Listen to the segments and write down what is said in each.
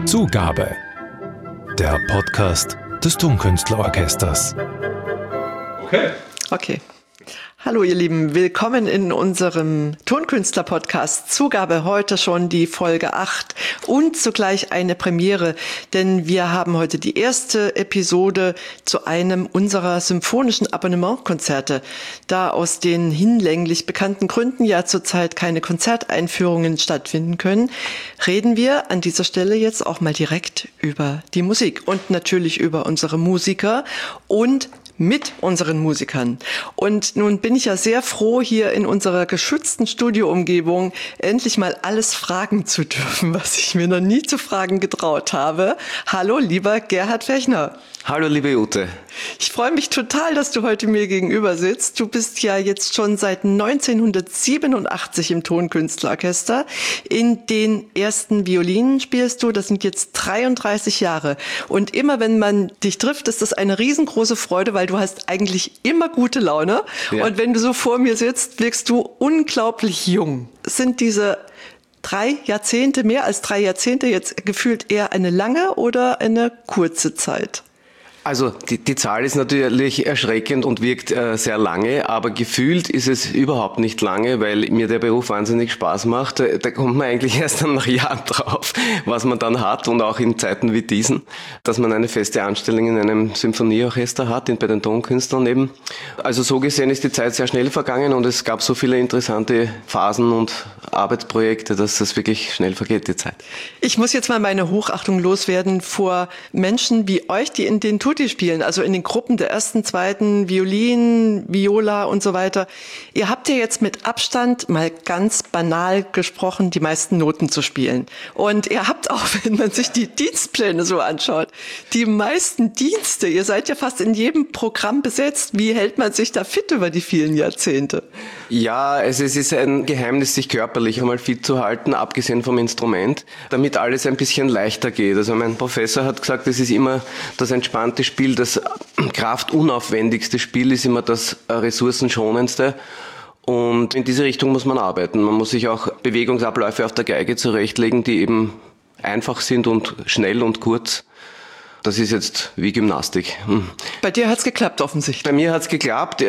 Zugabe. Der Podcast des Tonkünstlerorchesters. Okay. Hallo ihr Lieben, willkommen in unserem Tonkünstler-Podcast. Zugabe, heute schon die Folge 8 und zugleich eine Premiere, denn wir haben heute die erste Episode zu einem unserer symphonischen Abonnementkonzerte. Da aus den hinlänglich bekannten Gründen ja zurzeit keine Konzerteinführungen stattfinden können, reden wir an dieser Stelle jetzt auch mal direkt über die Musik und natürlich über unsere Musiker und mit unseren Musikern. Und nun bin ich ja sehr froh, hier in unserer geschützten Studioumgebung endlich mal alles fragen zu dürfen, was ich mir noch nie zu fragen getraut habe. Hallo, lieber Gerhard Fechner. Hallo, liebe Ute. Ich freue mich total, dass du heute mir gegenüber sitzt. Du bist ja jetzt schon seit 1987 im Tonkünstlerorchester. In den ersten Violinen spielst du, das sind jetzt 33 Jahre. Und immer wenn man dich trifft, ist das eine riesengroße Freude, weil du hast eigentlich immer gute Laune. Ja. Und wenn du so vor mir sitzt, wirkst du unglaublich jung. Sind diese 3 Jahrzehnte, mehr als 3 Jahrzehnte jetzt gefühlt eher eine lange oder eine kurze Zeit? Also die Zahl ist natürlich erschreckend und wirkt sehr lange, aber gefühlt ist es überhaupt nicht lange, weil mir der Beruf wahnsinnig Spaß macht. Da kommt man eigentlich erst dann nach Jahren drauf, was man dann hat, und auch in Zeiten wie diesen, dass man eine feste Anstellung in einem Symphonieorchester hat, bei den Tonkünstlern eben. Also so gesehen ist die Zeit sehr schnell vergangen und es gab so viele interessante Phasen und Arbeitsprojekte, dass das wirklich schnell vergeht, die Zeit. Ich muss jetzt mal meine Hochachtung loswerden vor Menschen wie euch, die in den Tutti spielen, also in den Gruppen der ersten, zweiten, Violin, Viola und so weiter. Ihr habt ja jetzt mit Abstand, mal ganz banal gesprochen, die meisten Noten zu spielen. Und ihr habt auch, wenn man sich die Dienstpläne so anschaut, die meisten Dienste. Ihr seid ja fast in jedem Programm besetzt. Wie hält man sich da fit über die vielen Jahrzehnte? Ja, also es ist ein Geheimnis, sich körperlich einmal fit zu halten, abgesehen vom Instrument, damit alles ein bisschen leichter geht. Also mein Professor hat gesagt, es ist immer das entspannte Spiel, das kraftunaufwendigste Spiel ist immer das ressourcenschonendste. Und in diese Richtung muss man arbeiten. Man muss sich auch Bewegungsabläufe auf der Geige zurechtlegen, die eben einfach sind und schnell und kurz. Das ist jetzt wie Gymnastik. Bei dir hat's geklappt offensichtlich. Bei mir hat's geklappt.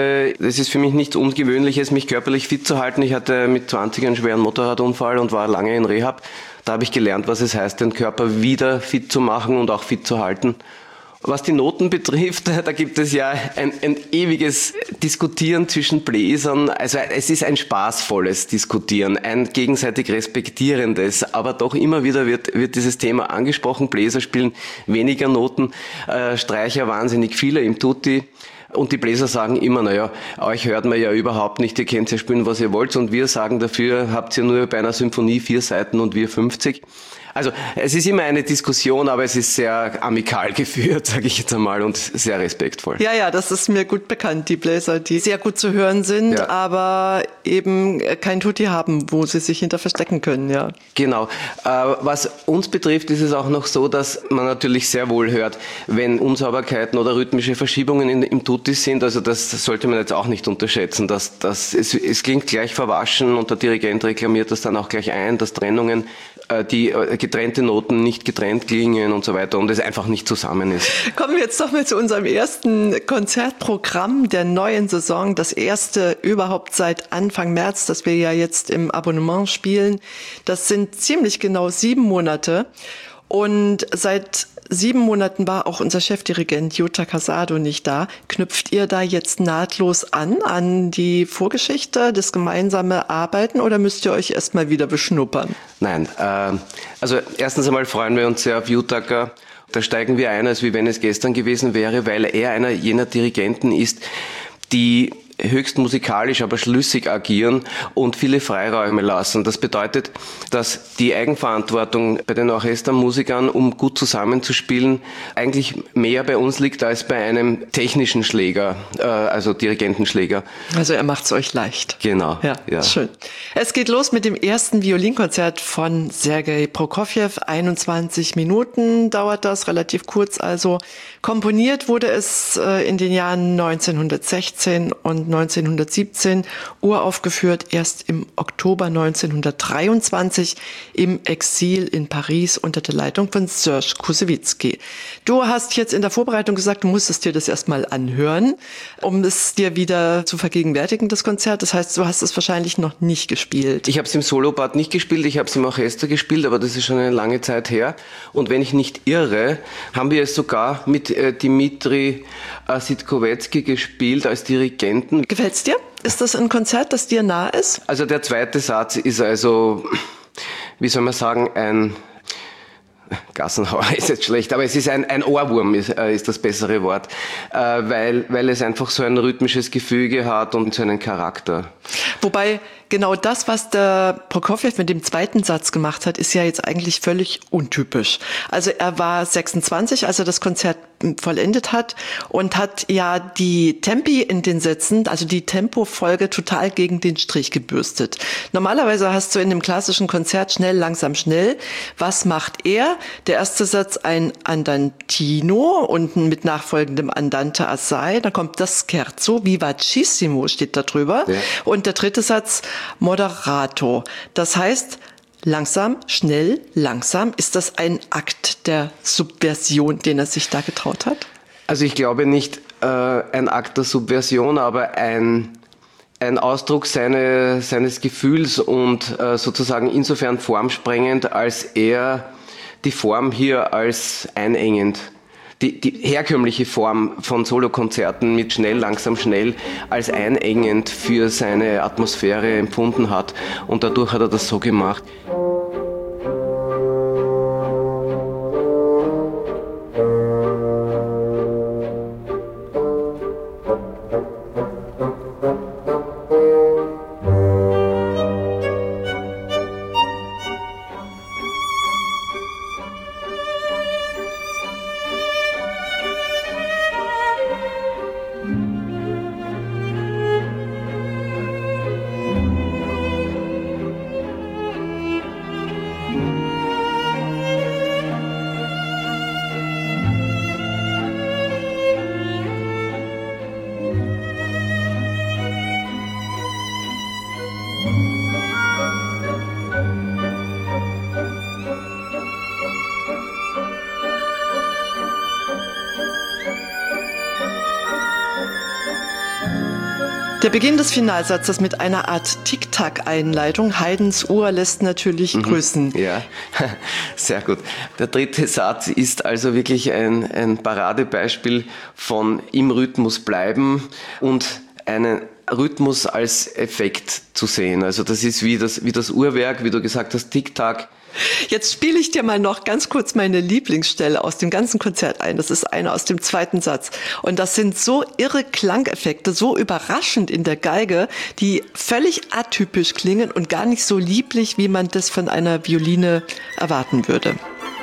Es ist für mich nichts Ungewöhnliches, mich körperlich fit zu halten. Ich hatte mit 20 einen schweren Motorradunfall und war lange in Rehab. Da habe ich gelernt, was es heißt, den Körper wieder fit zu machen und auch fit zu halten. Was die Noten betrifft, da gibt es ja ein ewiges Diskutieren zwischen Bläsern. Also es ist ein spaßvolles Diskutieren, ein gegenseitig respektierendes, aber doch immer wieder wird dieses Thema angesprochen. Bläser spielen weniger Noten, Streicher wahnsinnig viele im Tutti. Und die Bläser sagen immer, naja, euch hört man ja überhaupt nicht, ihr könnt ja spielen, was ihr wollt. Und wir sagen dafür, habt ihr nur bei einer Symphonie 4 Seiten und wir 50. Also es ist immer eine Diskussion, aber es ist sehr amikal geführt, sage ich jetzt einmal, und sehr respektvoll. Ja, das ist mir gut bekannt, die Bläser, die sehr gut zu hören sind, ja, aber eben kein Tutti haben, wo sie sich hinter verstecken können, ja. Genau. Was uns betrifft, ist es auch noch so, dass man natürlich sehr wohl hört, wenn Unsauberkeiten oder rhythmische Verschiebungen im Tutti sind. Also das sollte man jetzt auch nicht unterschätzen. Es klingt gleich verwaschen und der Dirigent reklamiert das dann auch gleich ein, dass Trennungen, die getrennte Noten nicht getrennt klingen und so weiter und es einfach nicht zusammen ist. Kommen wir jetzt doch mal zu unserem ersten Konzertprogramm der neuen Saison. Das erste überhaupt seit Anfang März, das wir ja jetzt im Abonnement spielen. Das sind ziemlich genau 7 Monate. Und seit 7 Monaten war auch unser Chefdirigent Jutta Casado nicht da. Knüpft ihr da jetzt nahtlos an die Vorgeschichte, das gemeinsame Arbeiten, oder müsst ihr euch erstmal wieder beschnuppern? Nein, also erstens einmal freuen wir uns sehr auf Jutta. Da steigen wir ein, als wie wenn es gestern gewesen wäre, weil er einer jener Dirigenten ist, die höchst musikalisch, aber schlüssig agieren und viele Freiräume lassen. Das bedeutet, dass die Eigenverantwortung bei den Orchestermusikern, um gut zusammenzuspielen, eigentlich mehr bei uns liegt als bei einem technischen Schläger, also Dirigentenschläger. Also er macht's euch leicht. Genau. Ja, schön. Es geht los mit dem ersten Violinkonzert von Sergei Prokofjew. 21 Minuten dauert das, relativ kurz also. Komponiert wurde es in den Jahren 1916 und und 1917, uraufgeführt erst im Oktober 1923 im Exil in Paris unter der Leitung von Serge Koussevitzky. Du hast jetzt in der Vorbereitung gesagt, du musstest dir das erstmal anhören, um es dir wieder zu vergegenwärtigen, das Konzert. Das heißt, du hast es wahrscheinlich noch nicht gespielt. Ich habe es im Solopart nicht gespielt, ich habe es im Orchester gespielt, aber das ist schon eine lange Zeit her. Und wenn ich nicht irre, haben wir es sogar mit Dmitri Sitkovetsky gespielt als Dirigenten. Gefällt's dir? Ist das ein Konzert, das dir nah ist? Also der zweite Satz ist also, wie soll man sagen, ein Gassenhauer ist jetzt schlecht, aber es ist ein Ohrwurm, ist das bessere Wort, weil es einfach so ein rhythmisches Gefüge hat und so einen Charakter. Wobei genau das, was der Prokofjew mit dem zweiten Satz gemacht hat, ist ja jetzt eigentlich völlig untypisch. Also er war 26, als er das Konzert vollendet hat und hat ja die Tempi in den Sätzen, also die Tempofolge total gegen den Strich gebürstet. Normalerweise hast du in dem klassischen Konzert schnell, langsam, schnell. Was macht er? Der erste Satz ein Andantino und mit nachfolgendem Andante assai. Dann kommt das Scherzo, vivacissimo steht da drüber. Ja. Und der dritte Satz moderato. Das heißt, langsam, schnell, langsam. Ist das ein Akt der Subversion, den er sich da getraut hat? Also ich glaube nicht ein Akt der Subversion, aber ein Ausdruck seines Gefühls und sozusagen insofern formsprengend, als er die Form hier als einengend, die herkömmliche Form von Solokonzerten mit schnell, langsam, schnell als einengend für seine Atmosphäre empfunden hat. Und dadurch hat er das so gemacht. Der Beginn des Finalsatzes mit einer Art Tic-Tac-Einleitung. Haydns Uhr lässt natürlich grüßen. Ja, sehr gut. Der dritte Satz ist also wirklich ein Paradebeispiel von im Rhythmus bleiben und einen Rhythmus als Effekt zu sehen. Also das ist wie das Uhrwerk, wie du gesagt hast, Tic-Tac. Jetzt spiele ich dir mal noch ganz kurz meine Lieblingsstelle aus dem ganzen Konzert ein. Das ist eine aus dem zweiten Satz. Und das sind so irre Klangeffekte, so überraschend in der Geige, die völlig atypisch klingen und gar nicht so lieblich, wie man das von einer Violine erwarten würde.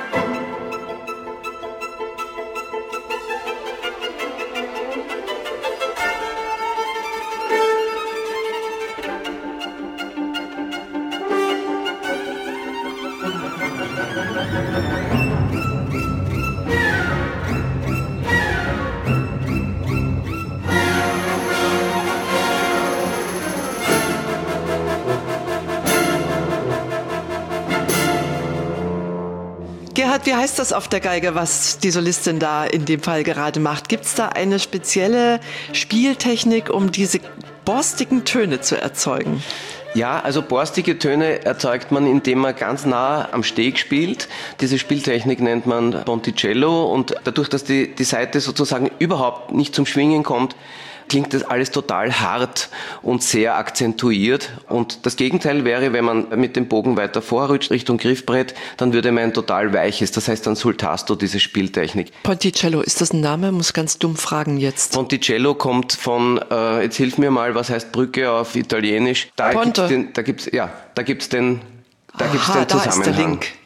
Gerhard, wie heißt das auf der Geige, was die Solistin da in dem Fall gerade macht? Gibt es da eine spezielle Spieltechnik, um diese borstigen Töne zu erzeugen? Ja, also borstige Töne erzeugt man, indem man ganz nah am Steg spielt. Diese Spieltechnik nennt man Ponticello und dadurch, dass die Saite sozusagen überhaupt nicht zum Schwingen kommt, klingt das alles total hart und sehr akzentuiert. Und das Gegenteil wäre, wenn man mit dem Bogen weiter vorrutscht Richtung Griffbrett, dann würde man ein total weiches, das heißt dann sul tasto, diese Spieltechnik. Ponticello, ist das ein Name? Muss ganz dumm fragen jetzt. Ponticello kommt von, jetzt hilf mir mal, was heißt Brücke auf Italienisch? Ponte. Da gibt's den Zusammenhang. Da ist der Link.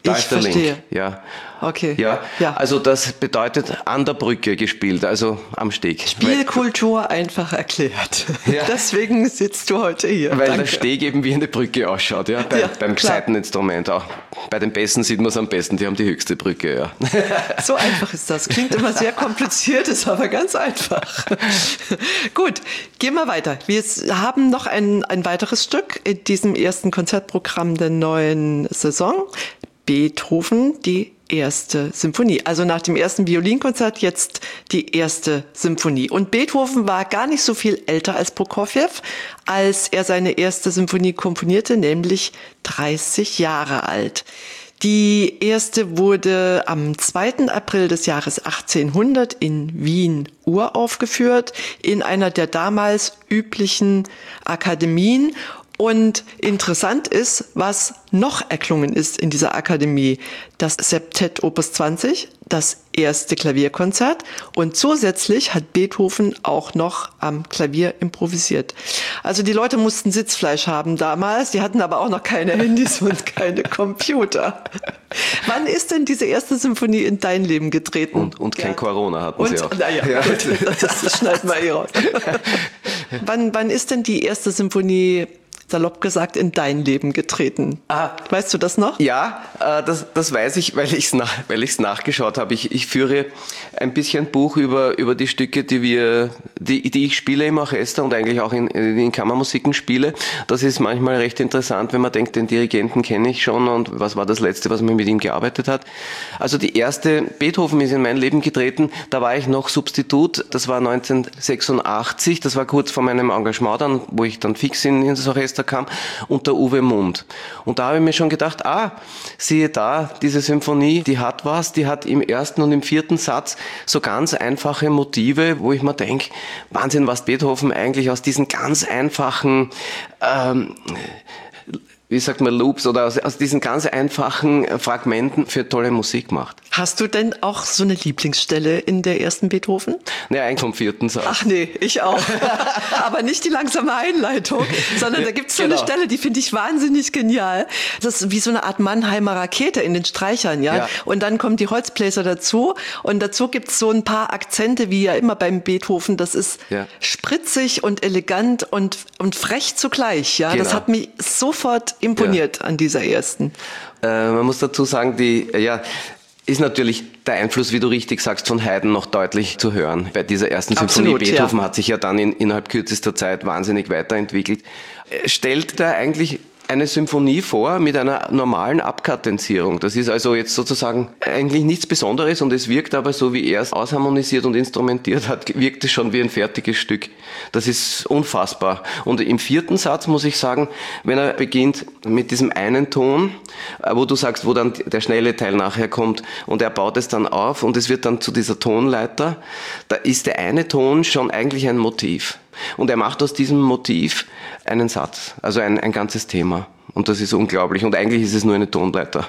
Da ist der verstehe. Link. Ja. Okay. Ja. Ja. Also das bedeutet an der Brücke gespielt, also am Steg. Spielkultur einfach erklärt. Ja. Deswegen sitzt du heute hier. Weil Danke. der Steg eben wie eine Brücke ausschaut, ja, beim klar. Saiteninstrument auch. Bei den Bässen sieht man es am besten, die haben die höchste Brücke, ja. So einfach ist das. Klingt immer sehr kompliziert, ist aber ganz einfach. Gut, gehen wir weiter. Wir haben noch ein weiteres Stück in diesem ersten Konzertprogramm der neuen Saison. Beethoven, die erste Symphonie. Also nach dem ersten Violinkonzert jetzt die erste Symphonie. Und Beethoven war gar nicht so viel älter als Prokofjew, als er seine erste Symphonie komponierte, nämlich 30 Jahre alt. Die erste wurde am 2. April des Jahres 1800 in Wien uraufgeführt, in einer der damals üblichen Akademien. Und interessant ist, was noch erklungen ist in dieser Akademie. Das Septett Opus 20, das erste Klavierkonzert. Und zusätzlich hat Beethoven auch noch am Klavier improvisiert. Also die Leute mussten Sitzfleisch haben damals. Die hatten aber auch noch keine Handys und keine Computer. Wann ist denn diese erste Symphonie in dein Leben getreten? Und kein Corona hatten sie auch. Naja, Ja. das schneiden wir raus. Wann ist denn die erste Symphonie, salopp gesagt, in dein Leben getreten? Weißt du das noch? Ja, das weiß ich, weil ich es nachgeschaut habe. Ich führe ein bisschen Buch über die Stücke, die ich spiele im Orchester und eigentlich auch in Kammermusiken spiele. Das ist manchmal recht interessant, wenn man denkt, den Dirigenten kenne ich schon und was war das Letzte, was man mit ihm gearbeitet hat. Also die erste Beethoven ist in mein Leben getreten, da war ich noch Substitut, das war 1986, das war kurz vor meinem Engagement dann, wo ich dann fix in das Orchester kam, und der Uwe Mund. Und da habe ich mir schon gedacht, siehe da, diese Symphonie, die hat was, die hat im ersten und im vierten Satz so ganz einfache Motive, wo ich mir denke, Wahnsinn, was Beethoven eigentlich aus diesen ganz einfachen wie sagt man, Loops oder aus diesen ganz einfachen Fragmenten für tolle Musik macht. Hast du denn auch so eine Lieblingsstelle in der ersten Beethoven? Ne, eigentlich vom vierten Satz. Ach nee, ich auch. Aber nicht die langsame Einleitung, sondern da gibt's so eine Stelle, die finde ich wahnsinnig genial. Das ist wie so eine Art Mannheimer Rakete in den Streichern, ja. Und dann kommen die Holzbläser dazu und dazu gibt's so ein paar Akzente, wie ja immer beim Beethoven. Das ist spritzig und elegant und frech zugleich, ja. Genau. Das hat mich sofort imponiert an dieser ersten. Man muss dazu sagen, ist natürlich der Einfluss, wie du richtig sagst, von Haydn noch deutlich zu hören. Bei dieser ersten Symphonie. Absolut, Beethoven hat sich ja dann innerhalb kürzester Zeit wahnsinnig weiterentwickelt. Stellt da eigentlich eine Symphonie vor mit einer normalen Abkadenzierung. Das ist also jetzt sozusagen eigentlich nichts Besonderes und es wirkt aber so, wie er es ausharmonisiert und instrumentiert hat, wirkt es schon wie ein fertiges Stück. Das ist unfassbar. Und im vierten Satz muss ich sagen, wenn er beginnt mit diesem einen Ton, wo du sagst, wo dann der schnelle Teil nachher kommt und er baut es dann auf und es wird dann zu dieser Tonleiter, da ist der eine Ton schon eigentlich ein Motiv. Und er macht aus diesem Motiv einen Satz, also ein ganzes Thema. Und das ist unglaublich. Und eigentlich ist es nur eine Tonleiter.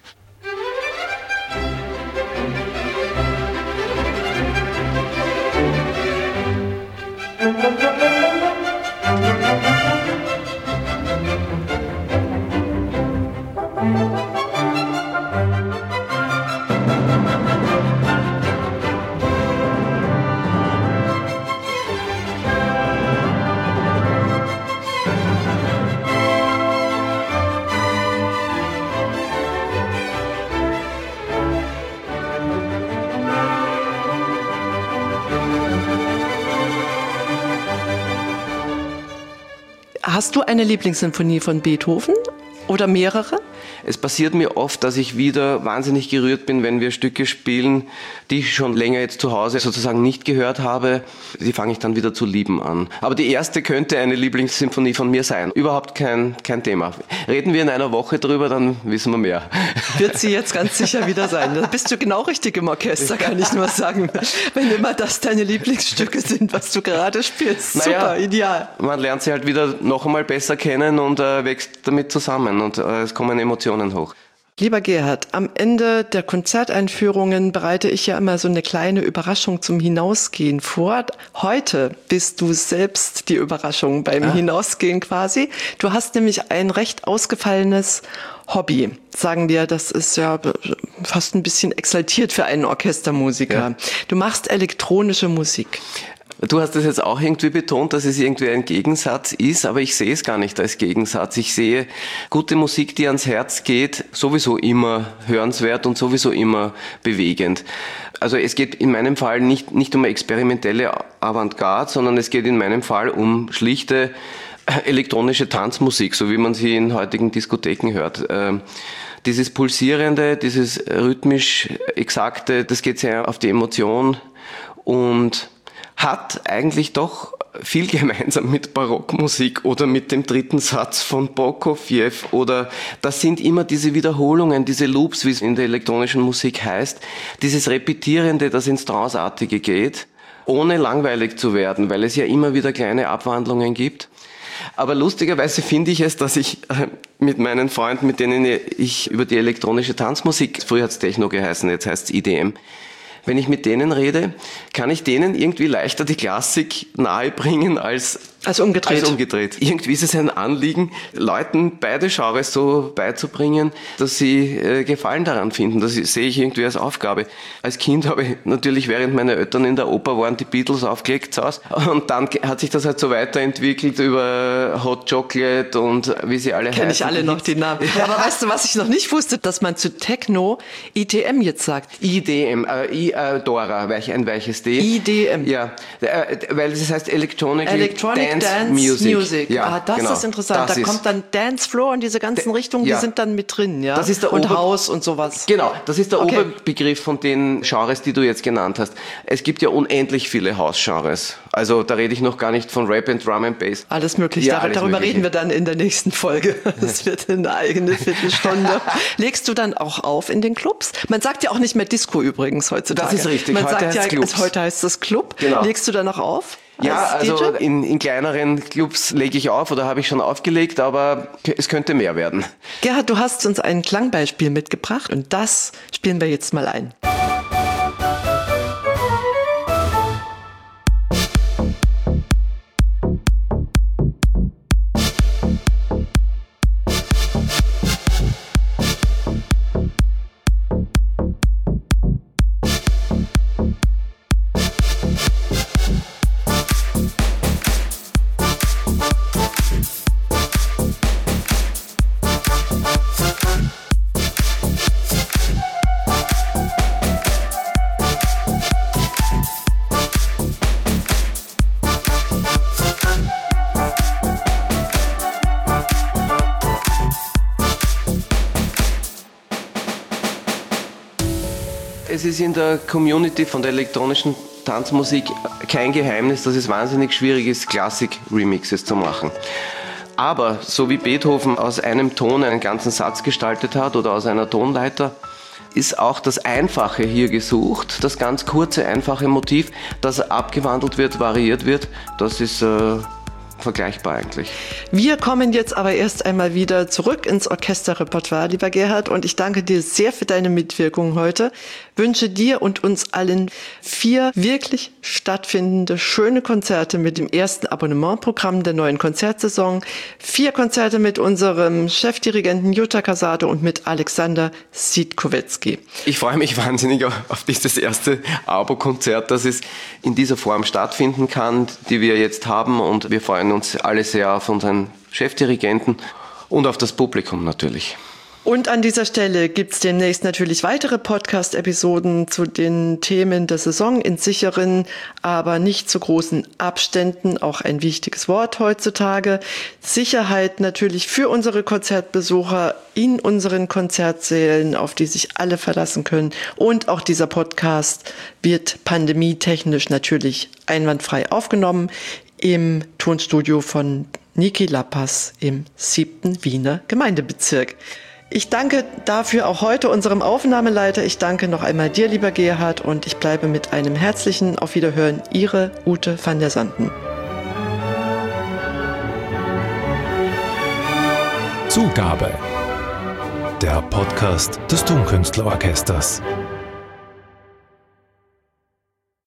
Hast du eine Lieblingssymphonie von Beethoven oder mehrere? Es passiert mir oft, dass ich wieder wahnsinnig gerührt bin, wenn wir Stücke spielen, die ich schon länger jetzt zu Hause sozusagen nicht gehört habe. Die fange ich dann wieder zu lieben an. Aber die erste könnte eine Lieblingssymphonie von mir sein. Überhaupt kein Thema. Reden wir in einer Woche drüber, dann wissen wir mehr. Wird sie jetzt ganz sicher wieder sein. Da bist du genau richtig im Orchester, kann ich nur sagen. Wenn immer das deine Lieblingsstücke sind, was du gerade spielst. Super, ideal. Man lernt sie halt wieder noch einmal besser kennen und wächst damit zusammen und es kommen Emotionen hoch. Lieber Gerhard, am Ende der Konzerteinführungen bereite ich ja immer so eine kleine Überraschung zum Hinausgehen vor. Heute bist du selbst die Überraschung beim Hinausgehen quasi. Du hast nämlich ein recht ausgefallenes Hobby. Sagen wir, das ist ja fast ein bisschen exaltiert für einen Orchestermusiker. Ja. Du machst elektronische Musik. Du hast es jetzt auch irgendwie betont, dass es irgendwie ein Gegensatz ist, aber ich sehe es gar nicht als Gegensatz. Ich sehe gute Musik, die ans Herz geht, sowieso immer hörenswert und sowieso immer bewegend. Also es geht in meinem Fall nicht um experimentelle Avantgarde, sondern es geht in meinem Fall um schlichte elektronische Tanzmusik, so wie man sie in heutigen Diskotheken hört. Dieses Pulsierende, dieses rhythmisch Exakte, das geht sehr auf die Emotion und hat eigentlich doch viel gemeinsam mit Barockmusik oder mit dem dritten Satz von Prokofjew oder das sind immer diese Wiederholungen, diese Loops, wie es in der elektronischen Musik heißt, dieses Repetierende, das ins Tranceartige geht, ohne langweilig zu werden, weil es ja immer wieder kleine Abwandlungen gibt. Aber lustigerweise finde ich es, dass ich mit meinen Freunden, mit denen ich über die elektronische Tanzmusik, früher hat es Techno geheißen, jetzt heißt es IDM, wenn ich mit denen rede, kann ich denen irgendwie leichter die Klassik nahebringen als umgedreht. Irgendwie ist es ein Anliegen, Leuten beide Genres so beizubringen, dass sie Gefallen daran finden. Das sehe ich irgendwie als Aufgabe. Als Kind habe ich natürlich, während meine Eltern in der Oper waren, die Beatles aufgelegt zu Hause. Und dann hat sich das halt so weiterentwickelt über Hot Chocolate und wie sie alle heißen. Kenn ich alle noch die Namen. Ja. Aber weißt du, was ich noch nicht wusste, dass man zu Techno ITM jetzt sagt? IDM, Dora, ein weiches D. IDM. Ja, weil das heißt Electronic Dance Music. Ja, das ist interessant. Da kommt dann Dance Floor und diese ganzen Richtungen, die sind dann mit drin, ja. Das ist der und House und sowas. Genau, das ist der Oberbegriff von den Genres, die du jetzt genannt hast. Es gibt ja unendlich viele House-Genres. Also da rede ich noch gar nicht von Rap and Drum and Bass. Alles Mögliche. Ja, darüber reden wir dann in der nächsten Folge. Das wird eine eigene Viertelstunde. Legst du dann auch auf in den Clubs? Man sagt ja auch nicht mehr Disco übrigens heutzutage. Das ist richtig. Heute heißt es Club. Genau. Legst du dann auch auf? Ja, also in kleineren Clubs lege ich auf oder habe ich schon aufgelegt, aber es könnte mehr werden. Gerhard, du hast uns ein Klangbeispiel mitgebracht und das spielen wir jetzt mal ein. Es ist in der Community von der elektronischen Tanzmusik kein Geheimnis, dass es wahnsinnig schwierig ist, Klassik-Remixes zu machen. Aber so wie Beethoven aus einem Ton einen ganzen Satz gestaltet hat oder aus einer Tonleiter, ist auch das Einfache hier gesucht, das ganz kurze, einfache Motiv, das abgewandelt wird, variiert wird, das ist vergleichbar eigentlich. Wir kommen jetzt aber erst einmal wieder zurück ins Orchesterrepertoire, lieber Gerhard, und ich danke dir sehr für deine Mitwirkung heute. Wünsche dir und uns allen 4 wirklich stattfindende, schöne Konzerte mit dem ersten Abonnementprogramm der neuen Konzertsaison, 4 Konzerte mit unserem Chefdirigenten Jutta Casado und mit Alexander Sitkowetzki. Ich freue mich wahnsinnig auf dieses erste Abo-Konzert, dass es in dieser Form stattfinden kann, die wir jetzt haben, und wir freuen uns alle sehr auf unseren Chefdirigenten und auf das Publikum natürlich. Und an dieser Stelle gibt's demnächst natürlich weitere Podcast-Episoden zu den Themen der Saison in sicheren, aber nicht zu großen Abständen. Auch ein wichtiges Wort heutzutage. Sicherheit natürlich für unsere Konzertbesucher in unseren Konzertsälen, auf die sich alle verlassen können. Und auch dieser Podcast wird pandemietechnisch natürlich einwandfrei aufgenommen im Tonstudio von Niki Lappas im 7. Wiener Gemeindebezirk. Ich danke dafür auch heute unserem Aufnahmeleiter. Ich danke noch einmal dir, lieber Gerhard, und ich bleibe mit einem herzlichen Auf Wiederhören. Ihre Ute van der Sanden. Zugabe. der Podcast des Tonkünstlerorchesters.